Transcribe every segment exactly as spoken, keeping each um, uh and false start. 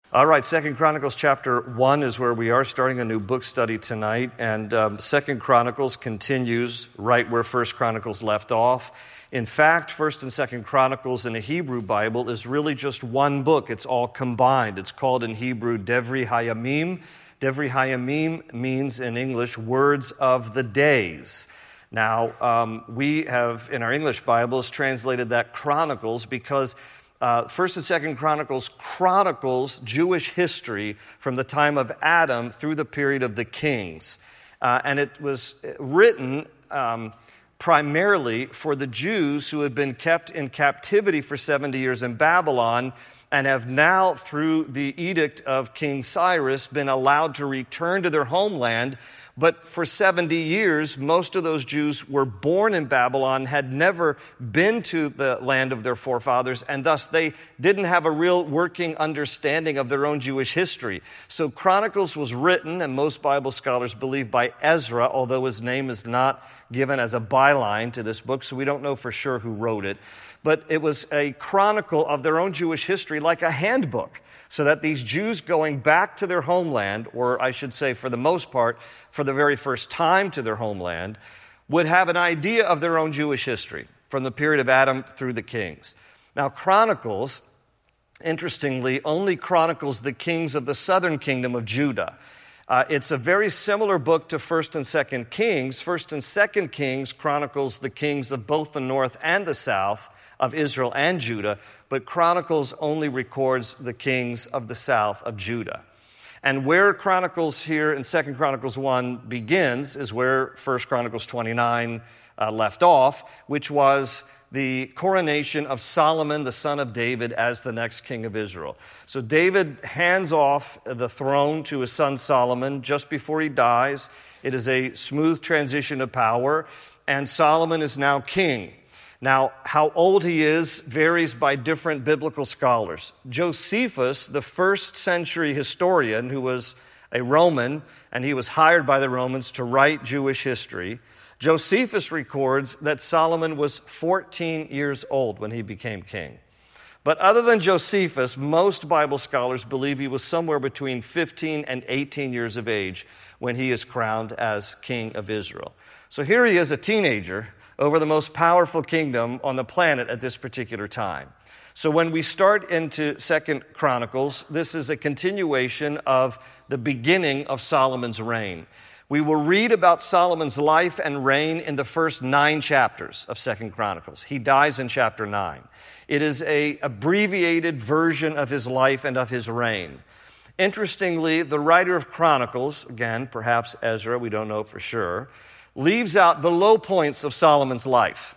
All right, Second Chronicles chapter one is where we are starting a new book study tonight, and um, Second Chronicles continues right where First Chronicles left off. In fact, First and Second Chronicles in a Hebrew Bible is really just one book. It's all combined. It's called in Hebrew Devri Hayamim. Devri Hayamim means in English words of the days. Now, um, we have in our English Bibles translated that Chronicles because Uh, First and Second Chronicles chronicles Jewish history from the time of Adam through the period of the kings. Uh, and it was written um, primarily for the Jews who had been kept in captivity for seventy years in Babylon and have now, through the edict of King Cyrus, been allowed to return to their homeland. But for seventy years, most of those Jews were born in Babylon, had never been to the land of their forefathers, and thus they didn't have a real working understanding of their own Jewish history. So Chronicles was written, and most Bible scholars believe, by Ezra, although his name is not given as a byline to this book, so we don't know for sure who wrote it. But it was a chronicle of their own Jewish history, like a handbook, so that these Jews going back to their homeland, or I should say for the most part, for the very first time to their homeland, would have an idea of their own Jewish history from the period of Adam through the kings. Now, Chronicles, interestingly, only chronicles the kings of the southern kingdom of Judah. Uh, it's a very similar book to First and Second Kings. First and Second Kings chronicles the kings of both the north and the south of Israel and Judah, but Chronicles only records the kings of the south of Judah. And where Chronicles here in Second Chronicles one begins is where First Chronicles twenty-nine uh, left off, which was the coronation of Solomon, the son of David, as the next king of Israel. So David hands off the throne to his son Solomon just before he dies. It is a smooth transition of power, and Solomon is now king. Now, how old he is varies by different biblical scholars. Josephus, the first century historian who was a Roman, and he was hired by the Romans to write Jewish history, Josephus records that Solomon was fourteen years old when he became king. But other than Josephus, most Bible scholars believe he was somewhere between fifteen and eighteen years of age when he is crowned as king of Israel. So here he is, a teenager, over the most powerful kingdom on the planet at this particular time. So when we start into Second Chronicles, this is a continuation of the beginning of Solomon's reign. We will read about Solomon's life and reign in the first nine chapters of Second Chronicles. He dies in chapter nine. It is an abbreviated version of his life and of his reign. Interestingly, the writer of Chronicles, again, perhaps Ezra, we don't know for sure, leaves out the low points of Solomon's life.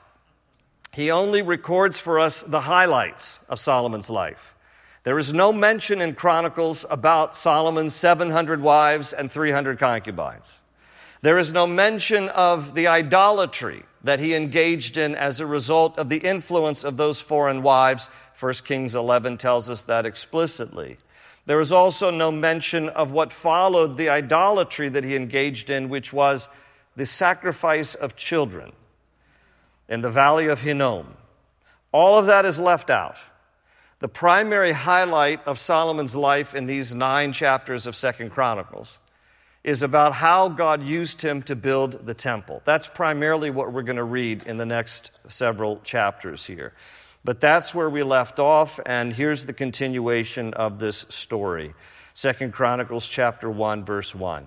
He only records for us the highlights of Solomon's life. There is no mention in Chronicles about Solomon's seven hundred wives and three hundred concubines. There is no mention of the idolatry that he engaged in as a result of the influence of those foreign wives. First Kings eleven tells us that explicitly. There is also no mention of what followed the idolatry that he engaged in, which was the sacrifice of children in the valley of Hinnom. All of that is left out. The primary highlight of Solomon's life in these nine chapters of Second Chronicles is about how God used him to build the temple. That's primarily what we're going to read in the next several chapters here. But that's where we left off, and here's the continuation of this story. Second Chronicles chapter one, verse one.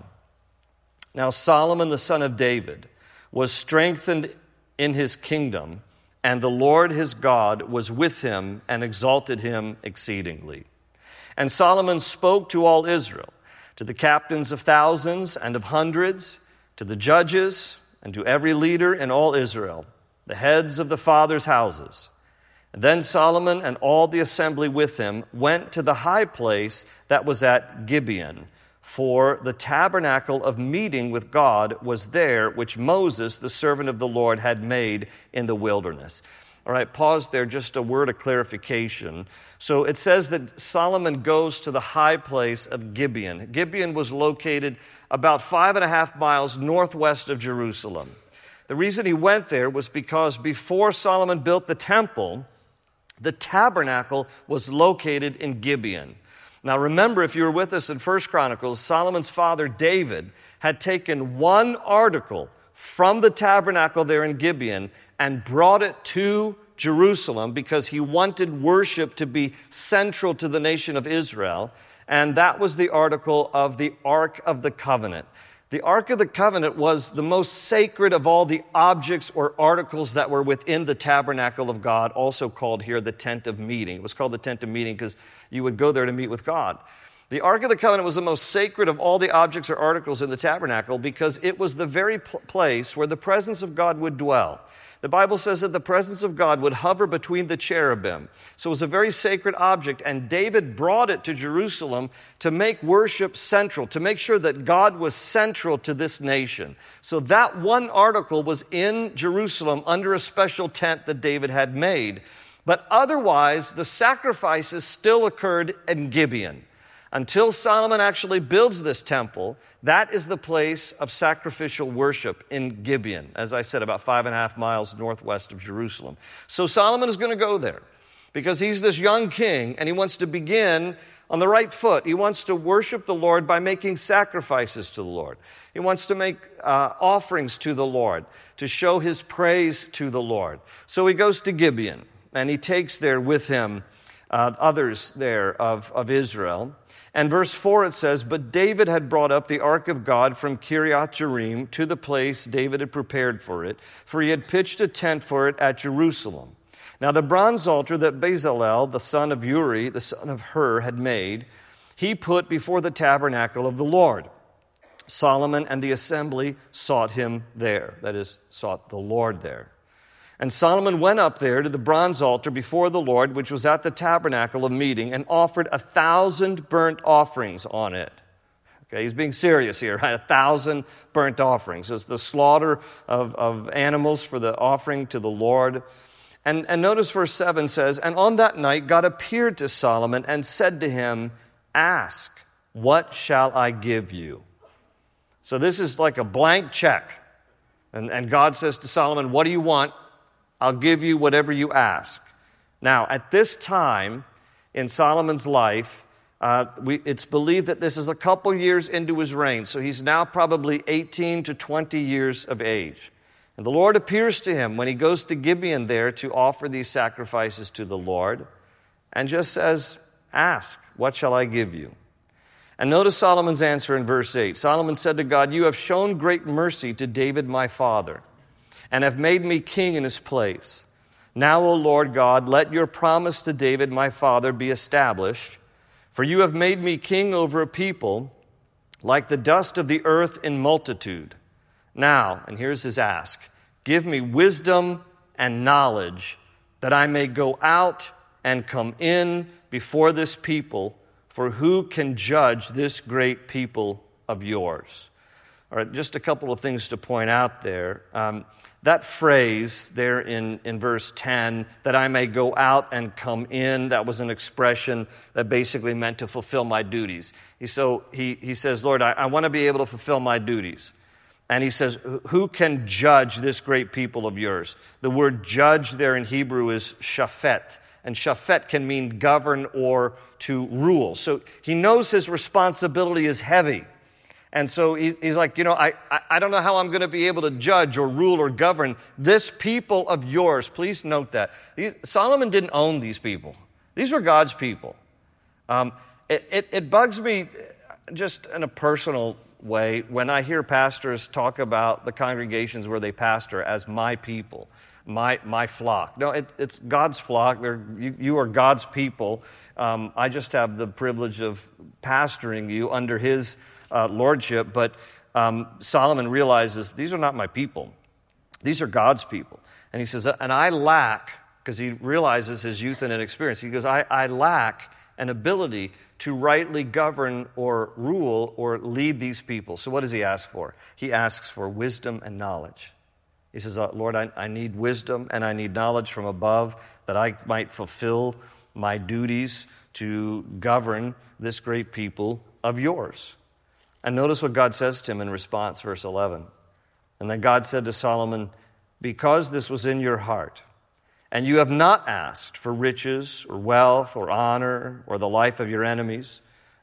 Now Solomon the son of David was strengthened in his kingdom, and the Lord his God was with him and exalted him exceedingly. And Solomon spoke to all Israel, to the captains of thousands and of hundreds, to the judges, and to every leader in all Israel, the heads of the fathers' houses. And then Solomon and all the assembly with him went to the high place that was at Gibeon, for the tabernacle of meeting with God was there, which Moses, the servant of the Lord, had made in the wilderness. All right, pause there, just a word of clarification. So it says that Solomon goes to the high place of Gibeon. Gibeon was located about five and a half miles northwest of Jerusalem. The reason he went there was because before Solomon built the temple, the tabernacle was located in Gibeon. Now remember, if you were with us in First Chronicles, Solomon's father David had taken one article from the tabernacle there in Gibeon and brought it to Jerusalem because he wanted worship to be central to the nation of Israel, and that was the article of the Ark of the Covenant. The Ark of the Covenant was the most sacred of all the objects or articles that were within the tabernacle of God, also called here the tent of meeting. It was called the tent of meeting because you would go there to meet with God. The Ark of the Covenant was the most sacred of all the objects or articles in the tabernacle because it was the very pl- place where the presence of God would dwell. The Bible says that the presence of God would hover between the cherubim. So it was a very sacred object, and David brought it to Jerusalem to make worship central, to make sure that God was central to this nation. So that one article was in Jerusalem under a special tent that David had made. But otherwise, the sacrifices still occurred in Gibeon. Until Solomon actually builds this temple, that is the place of sacrificial worship in Gibeon, as I said, about five and a half miles northwest of Jerusalem. So Solomon is going to go there because he's this young king and he wants to begin on the right foot. He wants to worship the Lord by making sacrifices to the Lord. He wants to make uh, offerings to the Lord, to show his praise to the Lord. So he goes to Gibeon and he takes there with him uh, others there of, of Israel. And verse four it says, "But David had brought up the ark of God from Kiriath Jearim to the place David had prepared for it, for he had pitched a tent for it at Jerusalem. Now the bronze altar that Bezalel, the son of Uri, the son of Hur, had made, he put before the tabernacle of the Lord. Solomon and the assembly sought him there," that is, sought the Lord there. "And Solomon went up there to the bronze altar before the Lord, which was at the tabernacle of meeting, and offered a thousand burnt offerings on it." Okay, he's being serious here, right? A thousand burnt offerings. It's the slaughter of, of animals for the offering to the Lord. And, and notice verse seven says, "And on that night God appeared to Solomon and said to him, 'Ask, what shall I give you?'" So this is like a blank check. And, and God says to Solomon, "What do you want? I'll give you whatever you ask." Now, at this time in Solomon's life, uh, we, it's believed that this is a couple years into his reign. So he's now probably eighteen to twenty years of age. And the Lord appears to him when he goes to Gibeon there to offer these sacrifices to the Lord and just says, "Ask, what shall I give you?" And notice Solomon's answer in verse eight. Solomon said to God, "You have shown great mercy to David my father, and have made me king in his place. Now, O Lord God, let your promise to David my father be established, for you have made me king over a people like the dust of the earth in multitude. Now," and here's his ask, "give me wisdom and knowledge, that I may go out and come in before this people, for who can judge this great people of yours?" All right, just a couple of things to point out there. Um, that phrase there in, in verse ten, "that I may go out and come in," that was an expression that basically meant to fulfill my duties. He, so he, he says, "Lord, I, I want to be able to fulfill my duties." And he says, "Who can judge this great people of yours?" The word judge there in Hebrew is shafet. And shafet can mean govern or to rule. So he knows his responsibility is heavy. And so he's like, you know, I, I don't know how I'm going to be able to judge or rule or govern this people of yours. Please note that. Solomon didn't own these people. These were God's people. Um, it, it, it bugs me just in a personal way when I hear pastors talk about the congregations where they pastor as my people, my my flock. No, it, it's God's flock. They're, you, you are God's people. Um, I just have the privilege of pastoring you under his Uh, lordship, but um, Solomon realizes these are not my people. These are God's people. And he says, and I lack, because he realizes his youth and inexperience, he goes, I, I lack an ability to rightly govern or rule or lead these people. So what does he ask for? He asks for wisdom and knowledge. He says, uh, Lord, I, I need wisdom and I need knowledge from above that I might fulfill my duties to govern this great people of yours. And notice what God says to him in response, verse eleven. "And then God said to Solomon, because this was in your heart, and you have not asked for riches or wealth or honor or the life of your enemies,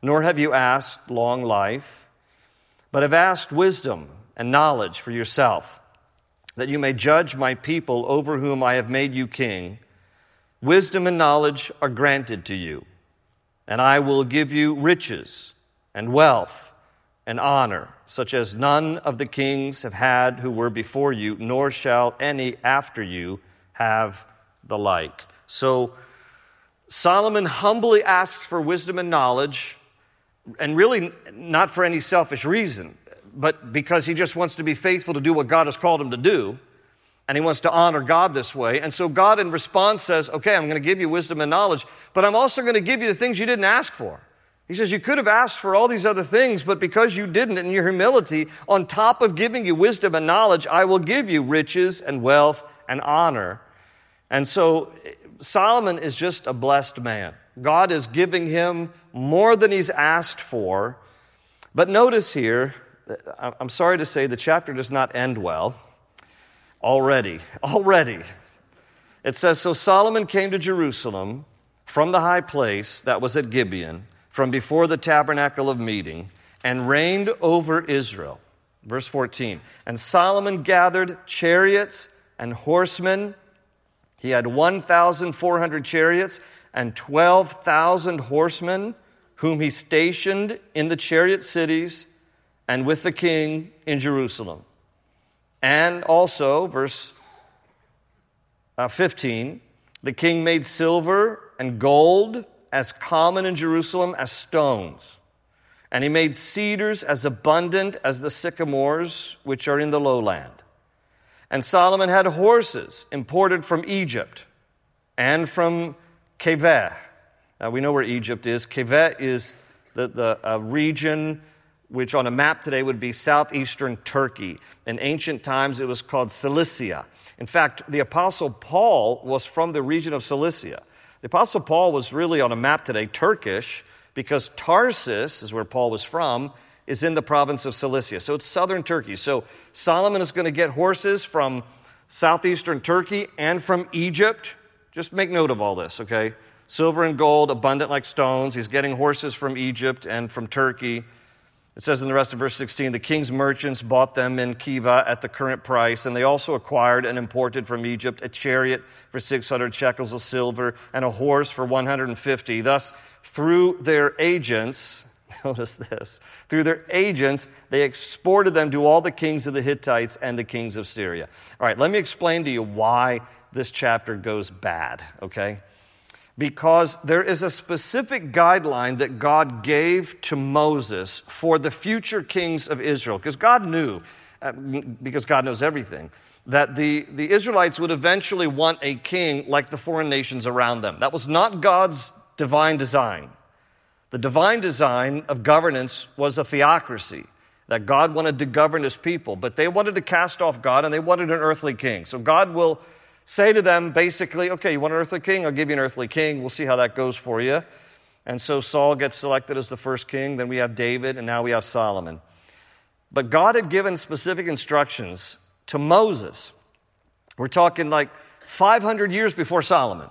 nor have you asked long life, but have asked wisdom and knowledge for yourself, that you may judge my people over whom I have made you king. Wisdom and knowledge are granted to you, and I will give you riches and wealth and honor, such as none of the kings have had who were before you, nor shall any after you have the like. So Solomon humbly asks for wisdom and knowledge, and really not for any selfish reason, but because he just wants to be faithful to do what God has called him to do, and he wants to honor God this way. And so God in response says, okay, I'm going to give you wisdom and knowledge, but I'm also going to give you the things you didn't ask for. He says, you could have asked for all these other things, but because you didn't, in your humility, on top of giving you wisdom and knowledge, I will give you riches and wealth and honor. And so Solomon is just a blessed man. God is giving him more than he's asked for. But notice here, I'm sorry to say, the chapter does not end well. Already, already. It says, so Solomon came to Jerusalem from the high place that was at Gibeon, from before the tabernacle of meeting, and reigned over Israel. Verse fourteen, and Solomon gathered chariots and horsemen. He had one thousand four hundred chariots and twelve thousand horsemen, whom he stationed in the chariot cities and with the king in Jerusalem. And also, verse fifteen, the king made silver and gold as common in Jerusalem as stones. And he made cedars as abundant as the sycamores which are in the lowland. And Solomon had horses imported from Egypt and from Keveh. Now we know where Egypt is. Keveh is the, the uh, region which on a map today would be southeastern Turkey. In ancient times it was called Cilicia. In fact, the Apostle Paul was from the region of Cilicia. The Apostle Paul was really on a map today Turkish, because Tarsus is where Paul was from, is in the province of Cilicia. So it's southern Turkey. So Solomon is going to get horses from southeastern Turkey and from Egypt. Just make note of all this, okay? Silver and gold, abundant like stones. He's getting horses from Egypt and from Turkey. It says in the rest of verse sixteen, the king's merchants bought them in Keveh at the current price, and they also acquired and imported from Egypt a chariot for six hundred shekels of silver and a horse for one hundred fifty. Thus, through their agents, notice this, through their agents, they exported them to all the kings of the Hittites and the kings of Syria. All right, let me explain to you why this chapter goes bad, okay? Because there is a specific guideline that God gave to Moses for the future kings of Israel. Because God knew, uh, because God knows everything, that the, the Israelites would eventually want a king like the foreign nations around them. That was not God's divine design. The divine design of governance was a theocracy, that God wanted to govern his people. But they wanted to cast off God, and they wanted an earthly king. So God will say to them, basically, okay, you want an earthly king? I'll give you an earthly king. We'll see how that goes for you. And so Saul gets selected as the first king. Then we have David, and now we have Solomon. But God had given specific instructions to Moses. We're talking like five hundred years before Solomon,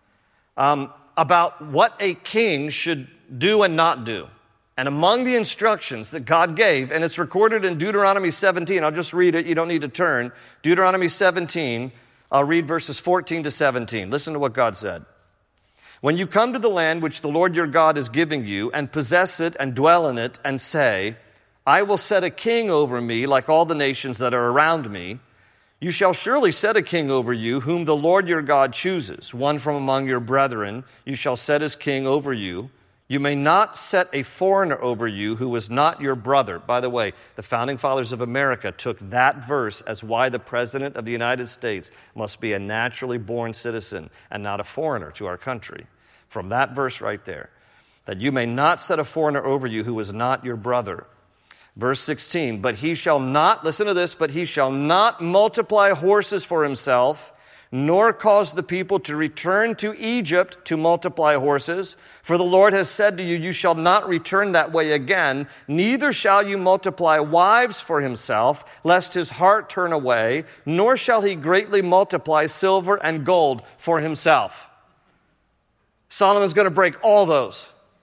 um, about what a king should do and not do. And among the instructions that God gave, and it's recorded in Deuteronomy seventeen, I'll just read it, you don't need to turn. Deuteronomy seventeen, I'll read verses fourteen to seventeen. Listen to what God said. When you come to the land which the Lord your God is giving you, and possess it and dwell in it, and say, I will set a king over me like all the nations that are around me, you shall surely set a king over you, whom the Lord your God chooses, one from among your brethren. You shall set as king over you. You may not set a foreigner over you who is not your brother. By the way, the founding fathers of America took that verse as why the President of the United States must be a naturally born citizen and not a foreigner to our country. From that verse right there, that you may not set a foreigner over you who is not your brother. Verse sixteen, but he shall not, listen to this, but he shall not multiply horses for himself, nor cause the people to return to Egypt to multiply horses. For the Lord has said to you, you shall not return that way again, neither shall you multiply wives for himself, lest his heart turn away, nor shall he greatly multiply silver and gold for himself. Solomon's going to break all those.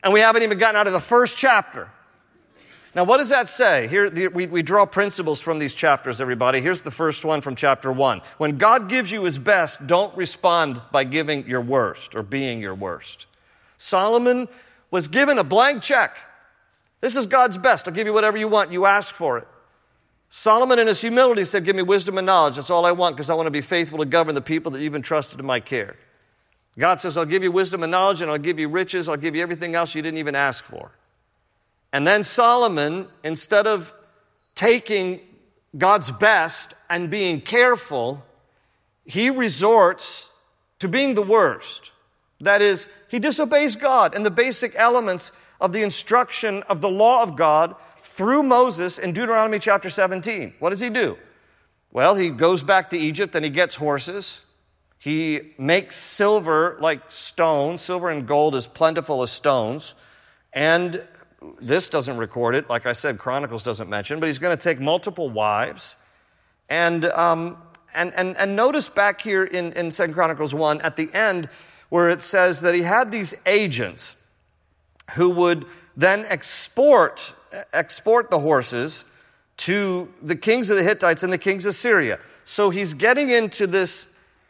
And we haven't even gotten out of the first chapter. Now, what does that say? Here, the, we, we draw principles from these chapters, everybody. Here's the first one from chapter one. When God gives you his best, don't respond by giving your worst or being your worst. Solomon was given a blank check. This is God's best. I'll give you whatever you want. You ask for it. Solomon in his humility said, give me wisdom and knowledge. That's all I want because I want to be faithful to govern the people that you've entrusted to my care. God says, I'll give you wisdom and knowledge and I'll give you riches. I'll give you everything else you didn't even ask for. And then Solomon, instead of taking God's best and being careful, he resorts to being the worst. That is, he disobeys God and the basic elements of the instruction of the law of God through Moses in Deuteronomy chapter seventeen. What does he do? Well, he goes back to Egypt and he gets horses. He makes silver like stone. Silver and gold is plentiful as stones. And this doesn't record it. Like I said, Chronicles doesn't mention, but he's going to take multiple wives. And um, and, and, and notice back here in, in Second Chronicles one at the end where it says that he had these agents who would then export, export the horses to the kings of the Hittites and the kings of Syria. So he's getting into this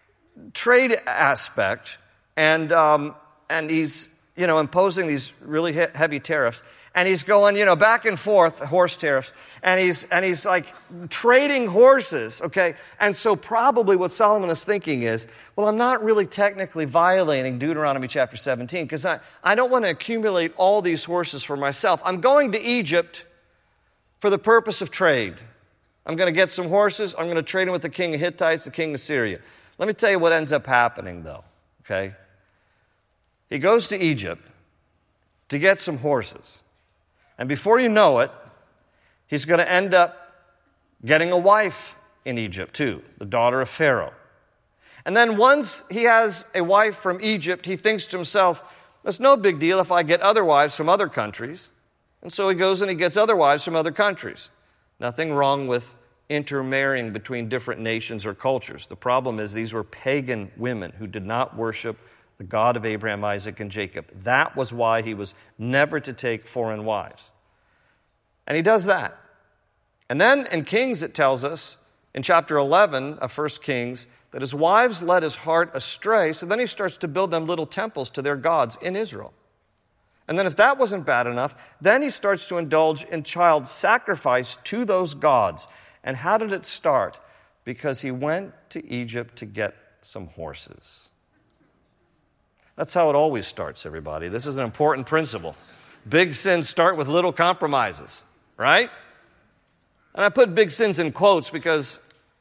trade aspect, and um, and he's you know imposing these really he- heavy tariffs, and he's going you know back and forth horse tariffs, and he's and he's like trading horses, okay. And so probably what Solomon is thinking is, well, I'm not really technically violating Deuteronomy chapter seventeen because I I don't want to accumulate all these horses for myself. I'm going to Egypt for the purpose of trade. I'm going to get some horses. I'm going to trade them with the king of Hittites, the king of Syria. Let me tell you what ends up happening, though, okay? He goes to Egypt to get some horses. And before you know it, he's going to end up getting a wife in Egypt, too, the daughter of Pharaoh. And then once he has a wife from Egypt, he thinks to himself, that's no big deal if I get other wives from other countries. And so he goes and he gets other wives from other countries. Nothing wrong with intermarrying between different nations or cultures. The problem is these were pagan women who did not worship the God of Abraham, Isaac, and Jacob. That was why he was never to take foreign wives. And he does that. And then in Kings it tells us, in chapter eleven of First Kings, that his wives led his heart astray, so then he starts to build them little temples to their gods in Israel. And then if that wasn't bad enough, then he starts to indulge in child sacrifice to those gods. And how did it start? Because he went to Egypt to get some horses. That's how it always starts, everybody. This is an important principle. Big sins start with little compromises, right? And I put big sins in quotes because,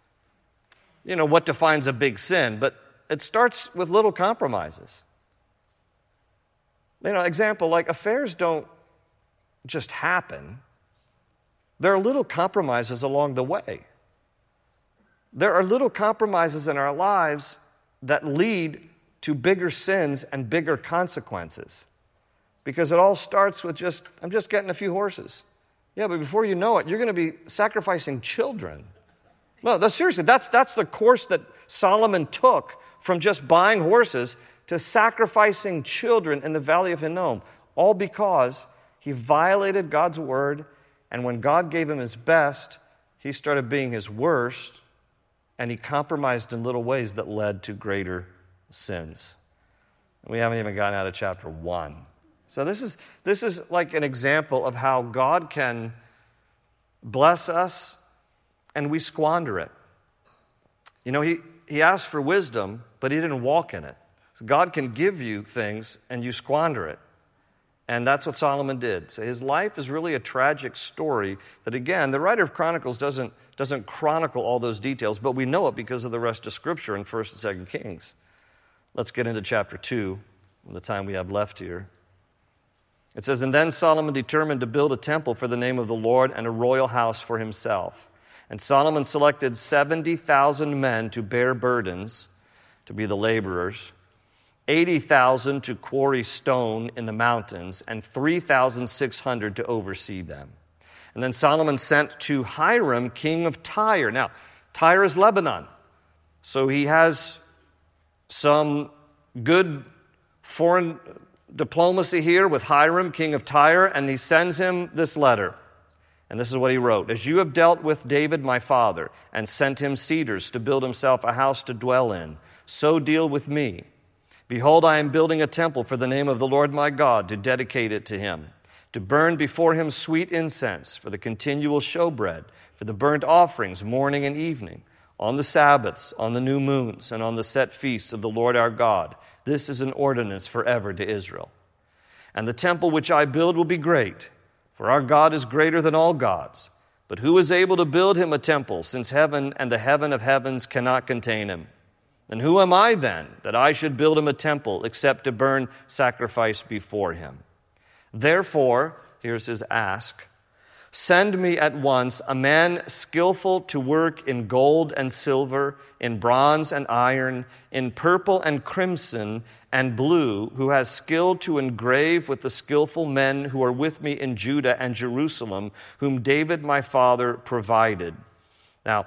you know, what defines a big sin? But it starts with little compromises. You know, example, like affairs don't just happen. There are little compromises along the way. There are little compromises in our lives that lead to bigger sins and bigger consequences. Because it all starts with just, I'm just getting a few horses. Yeah, but before you know it, you're going to be sacrificing children. No, that's, seriously, that's, that's the course that Solomon took from just buying horses to sacrificing children in the valley of Hinnom, all because he violated God's word, and when God gave him his best, he started being his worst, and he compromised in little ways that led to greater sins. We haven't even gotten out of chapter one. So this is, this is like an example of how God can bless us and we squander it. You know, he, he asked for wisdom, but he didn't walk in it. So God can give you things and you squander it. And that's what Solomon did. So his life is really a tragic story that, again, the writer of Chronicles doesn't, doesn't chronicle all those details, but we know it because of the rest of Scripture in First and Second Kings. Let's get into chapter two, in the time we have left here. It says, and then Solomon determined to build a temple for the name of the Lord and a royal house for himself. And Solomon selected seventy thousand men to bear burdens, to be the laborers, eighty thousand to quarry stone in the mountains, and three thousand six hundred to oversee them. And then Solomon sent to Hiram, king of Tyre. Now, Tyre is Lebanon, so he has some good foreign diplomacy here with Hiram, king of Tyre, and he sends him this letter. And this is what he wrote. As you have dealt with David my father, and sent him cedars to build himself a house to dwell in, so deal with me. Behold, I am building a temple for the name of the Lord my God, to dedicate it to him, to burn before him sweet incense, for the continual showbread, for the burnt offerings morning and evening, on the Sabbaths, on the new moons, and on the set feasts of the Lord our God. This is an ordinance forever to Israel. And the temple which I build will be great, for our God is greater than all gods. But who is able to build him a temple, since heaven and the heaven of heavens cannot contain him? And who am I then, that I should build him a temple, except to burn sacrifice before him? Therefore, here's his ask, send me at once a man skillful to work in gold and silver, in bronze and iron, in purple and crimson and blue, who has skill to engrave with the skillful men who are with me in Judah and Jerusalem, whom David my father provided. Now,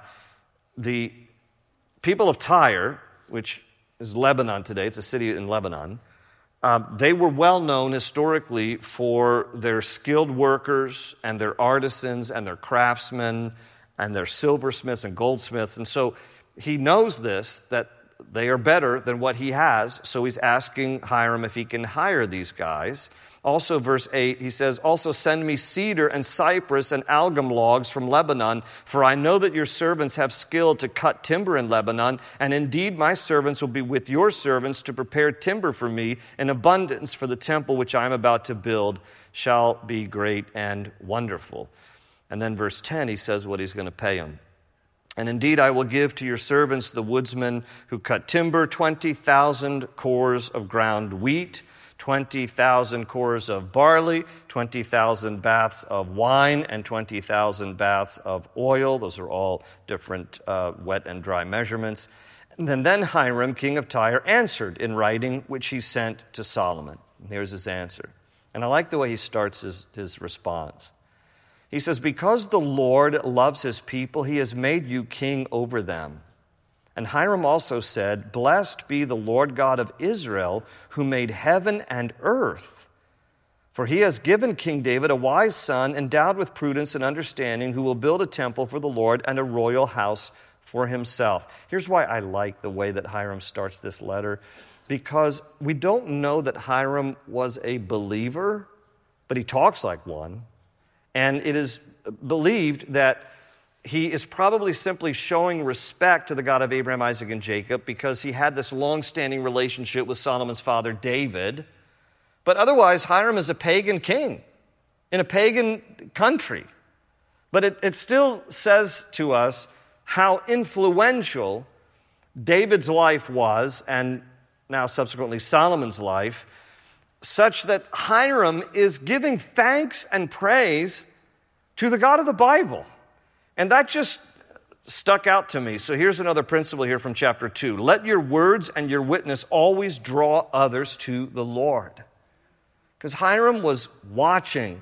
the people of Tyre, which is Lebanon today, it's a city in Lebanon, Uh, they were well known historically for their skilled workers and their artisans and their craftsmen and their silversmiths and goldsmiths. And so he knows this, that they are better than what he has. So he's asking Hiram if he can hire these guys. Also, verse eight, he says, also send me cedar and cypress and algum logs from Lebanon, for I know that your servants have skill to cut timber in Lebanon, and indeed my servants will be with your servants to prepare timber for me in abundance, for the temple which I am about to build shall be great and wonderful. And then verse ten, he says what he's going to pay him. And indeed I will give to your servants, the woodsmen who cut timber, twenty thousand cores of ground wheat, twenty thousand cores of barley, twenty thousand baths of wine, and twenty thousand baths of oil. Those are all different uh, wet and dry measurements. And then, then Hiram, king of Tyre, answered in writing, which he sent to Solomon. And here's his answer. And I like the way he starts his, his response. He says, because the Lord loves his people, he has made you king over them. And Hiram also said, blessed be the Lord God of Israel, who made heaven and earth. For he has given King David a wise son, endowed with prudence and understanding, who will build a temple for the Lord and a royal house for himself. Here's why I like the way that Hiram starts this letter. Because we don't know that Hiram was a believer, but he talks like one. And it is believed that he is probably simply showing respect to the God of Abraham, Isaac, and Jacob because he had this long-standing relationship with Solomon's father, David. But otherwise, Hiram is a pagan king in a pagan country. But it, it still says to us how influential David's life was, and now subsequently Solomon's life, such that Hiram is giving thanks and praise to the God of the Bible. And that just stuck out to me. So here's another principle here from chapter two. Let your words and your witness always draw others to the Lord. Because Hiram was watching,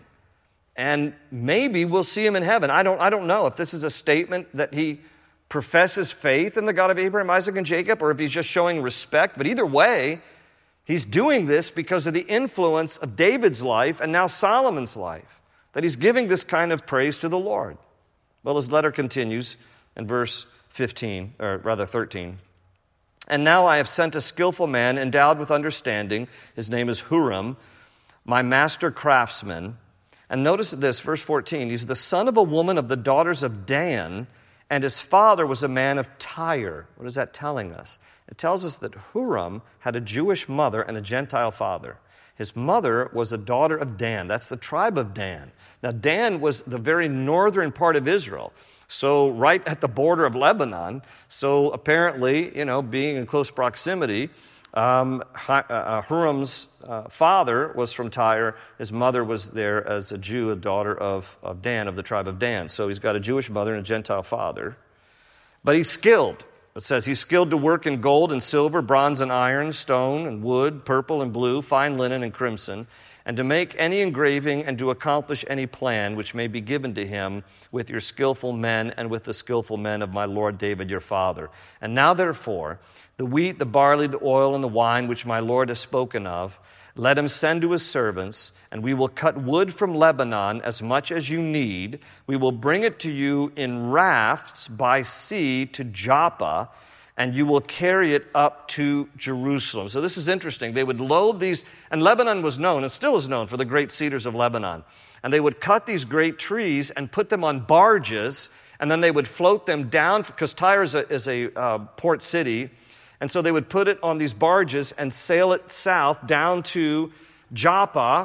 and maybe we'll see him in heaven. I don't, I don't know if this is a statement that he professes faith in the God of Abraham, Isaac, and Jacob, or if he's just showing respect. But either way, he's doing this because of the influence of David's life and now Solomon's life, that he's giving this kind of praise to the Lord. Well, his letter continues in verse fifteen, or rather thirteen. And now I have sent a skillful man endowed with understanding. His name is Huram, my master craftsman. And notice this, verse fourteen. He's the son of a woman of the daughters of Dan, and his father was a man of Tyre. What is that telling us? It tells us that Huram had a Jewish mother and a Gentile father. His mother was a daughter of Dan. That's the tribe of Dan. Now, Dan was the very northern part of Israel, so right at the border of Lebanon. So apparently, you know, being in close proximity, um, uh, Huram's uh, father was from Tyre. His mother was there as a Jew, a daughter of, of Dan, of the tribe of Dan. So he's got a Jewish mother and a Gentile father. But he's skilled. It says he's skilled to work in gold and silver, bronze and iron, stone and wood, purple and blue, fine linen and crimson, and to make any engraving and to accomplish any plan which may be given to him with your skillful men and with the skillful men of my lord David your father. And now therefore, the wheat, the barley, the oil, and the wine which my lord has spoken of, Let him send to his servants, and we will cut wood from Lebanon as much as you need. We will bring it to you in rafts by sea to Joppa, and you will carry it up to Jerusalem. So this is interesting. They would load these, and Lebanon was known, and still is known, for the great cedars of Lebanon. And they would cut these great trees and put them on barges, and then they would float them down, because Tyre is a, is a uh, port city. And so they would put it on these barges and sail it south down to Joppa,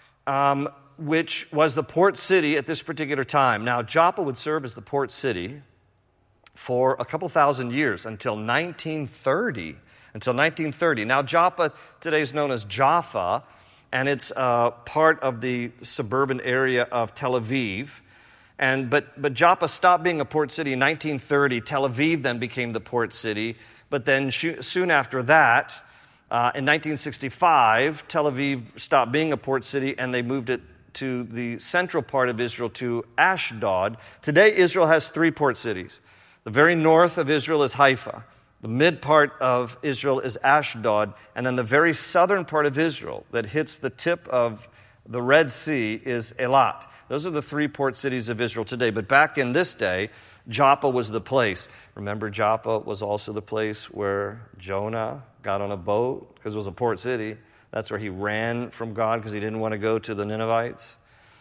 um, which was the port city at this particular time. Now, Joppa would serve as the port city for a couple thousand years until nineteen thirty. Until nineteen thirty. Now, Joppa today is known as Jaffa, and it's uh, part of the suburban area of Tel Aviv. And but but Joppa stopped being a port city in nineteen thirty. Tel Aviv then became the port city. But then sh- soon after that, uh, in nineteen sixty-five, Tel Aviv stopped being a port city, and they moved it to the central part of Israel, to Ashdod. Today, Israel has three port cities. The very north of Israel is Haifa. The mid part of Israel is Ashdod. And then the very southern part of Israel that hits the tip of the Red Sea is Eilat. Those are the three port cities of Israel today. But back in this day, Joppa was the place. Remember, Joppa was also the place where Jonah got on a boat because it was a port city. That's where he ran from God because he didn't want to go to the Ninevites.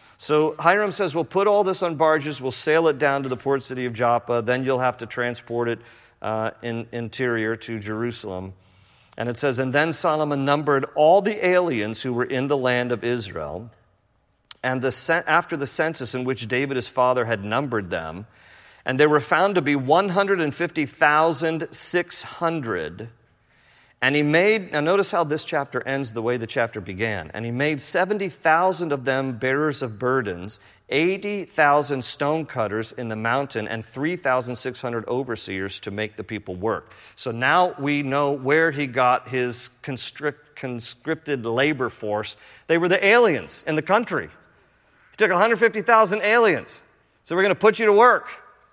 So Hiram says, we'll put all this on barges, we'll sail it down to the port city of Joppa, then you'll have to transport it uh, in interior to Jerusalem. And it says, and then Solomon numbered all the aliens who were in the land of Israel, and the, after the census in which David his father had numbered them, and there were found to be one hundred fifty thousand six hundred. And he made, now notice how this chapter ends the way the chapter began. And he made seventy thousand of them bearers of burdens, eighty thousand stonecutters in the mountain, and three thousand six hundred overseers to make the people work. So now we know where he got his constrict, conscripted labor force. They were the aliens in the country. He took one hundred fifty thousand aliens. So we're going to put you to work.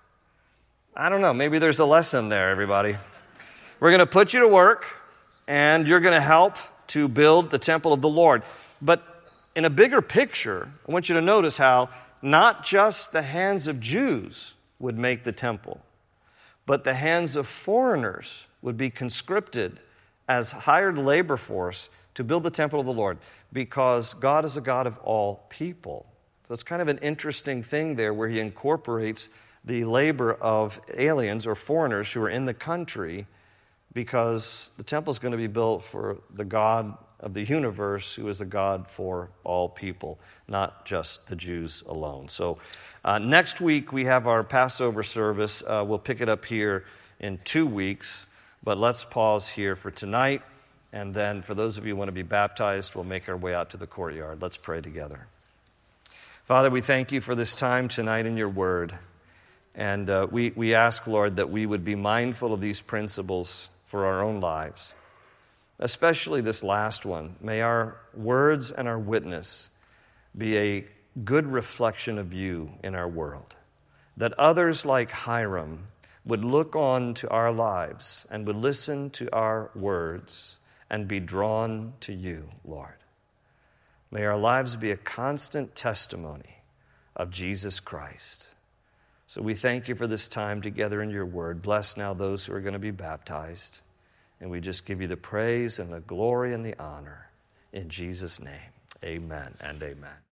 I don't know, maybe there's a lesson there, everybody. We're going to put you to work, and you're going to help to build the temple of the Lord. But in a bigger picture, I want you to notice how not just the hands of Jews would make the temple, but the hands of foreigners would be conscripted as hired labor force to build the temple of the Lord, because God is a God of all people. So it's kind of an interesting thing there where he incorporates the labor of aliens or foreigners who are in the country, because the temple is going to be built for the God of the universe, who is a God for all people, not just the Jews alone. So uh, next week we have our Passover service. Uh, we'll pick it up here in two weeks, but let's pause here for tonight, and then for those of you who want to be baptized, we'll make our way out to the courtyard. Let's pray together. Father, we thank you for this time tonight in your word. And uh, we, we ask, Lord, that we would be mindful of these principles for our own lives, especially this last one. May our words and our witness be a good reflection of you in our world, that others like Hiram would look on to our lives and would listen to our words and be drawn to you, Lord. May our lives be a constant testimony of Jesus Christ. So we thank you for this time together in your word. Bless now those who are going to be baptized. And we just give you the praise and the glory and the honor. In Jesus' name, amen and amen.